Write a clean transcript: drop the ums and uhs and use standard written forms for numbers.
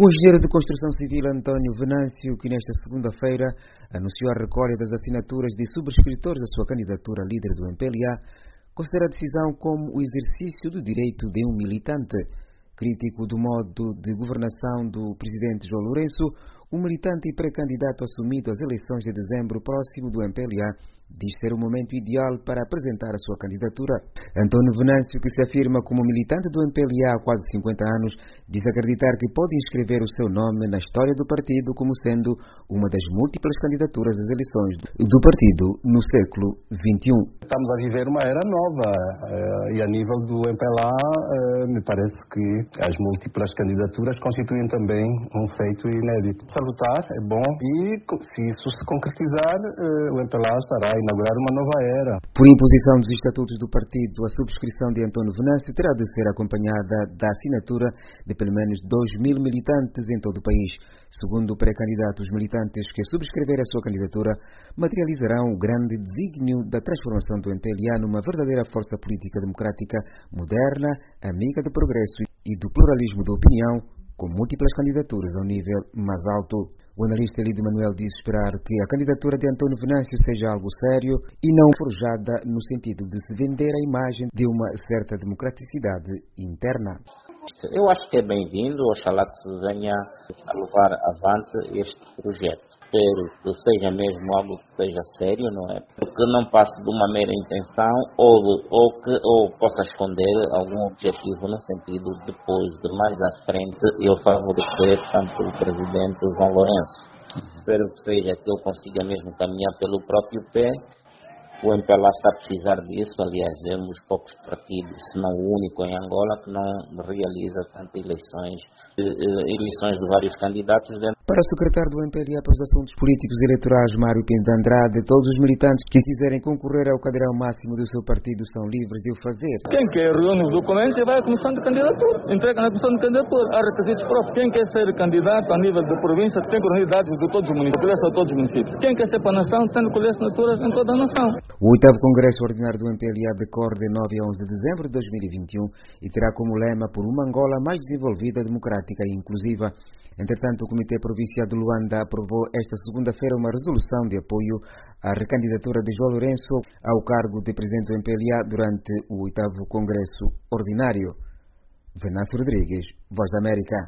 O engenheiro de construção civil António Venâncio, que nesta segunda-feira anunciou a recolha das assinaturas de subscritores da sua candidatura a líder do MPLA, considera a decisão como o exercício do direito de um militante. Crítico do modo de governação do presidente João Lourenço, o militante e pré-candidato assumido às eleições de dezembro próximo do MPLA diz ser o momento ideal para apresentar a sua candidatura. António Venâncio, que se afirma como militante do MPLA há quase 50 anos, diz acreditar que pode inscrever o seu nome na história do partido como sendo uma das múltiplas candidaturas às eleições do partido no século XXI. Estamos a viver uma era nova e a nível do MPLA me parece que as múltiplas candidaturas constituem também um feito inédito. Salutar, é bom, e se isso se concretizar, o MPLA estará a inaugurar uma nova era. Por imposição dos estatutos do partido, a subscrição de António Venâncio terá de ser acompanhada da assinatura de pelo menos 2.000 militantes em todo o país. Segundo o pré-candidato, os militantes que subscreverem a sua candidatura materializarão o grande desígnio da transformação do MPLA numa verdadeira força política democrática, moderna, amiga do progresso e do pluralismo de opinião, com múltiplas candidaturas ao nível mais alto. O analista Elidio Manuel diz esperar que a candidatura de António Venâncio seja algo sério e não forjada no sentido de se vender a imagem de uma certa democraticidade interna. Eu acho que é bem-vindo, oxalá que se venha a levar avante este projeto. Espero que seja mesmo algo que seja sério, não é? Que não passe de uma mera intenção ou possa esconder algum objetivo no sentido depois de mais à frente eu favorecer tanto o presidente João Lourenço. Espero que seja que ele consiga mesmo caminhar pelo próprio pé. O MPLA está a precisar disso, aliás, vemos poucos partidos, se não o único em Angola, que não realiza tantas eleições de vários candidatos. Para o secretário do MPLA para os assuntos políticos e eleitorais, Mário Pinto de Andrade, todos os militantes que quiserem concorrer ao cadeirão máximo do seu partido são livres de o fazer. Quem quer reúne os documentos e vai à comissão de candidatura, entrega na comissão de candidatura. Há requisitos próprios. Quem quer ser candidato a nível de província tem que reunir dados de todos os municípios, de todos os municípios. Quem quer ser para a nação tem que colher assinaturas em toda a nação. O 8º Congresso Ordinário do MPLA decorre de 9 a 11 de dezembro de 2021 e terá como lema por uma Angola mais desenvolvida, democrática e inclusiva. Entretanto, o Comitê Provincial de Luanda aprovou esta segunda-feira uma resolução de apoio à recandidatura de João Lourenço ao cargo de presidente do MPLA durante o 8º Congresso Ordinário. Venâncio Rodrigues, Voz da América.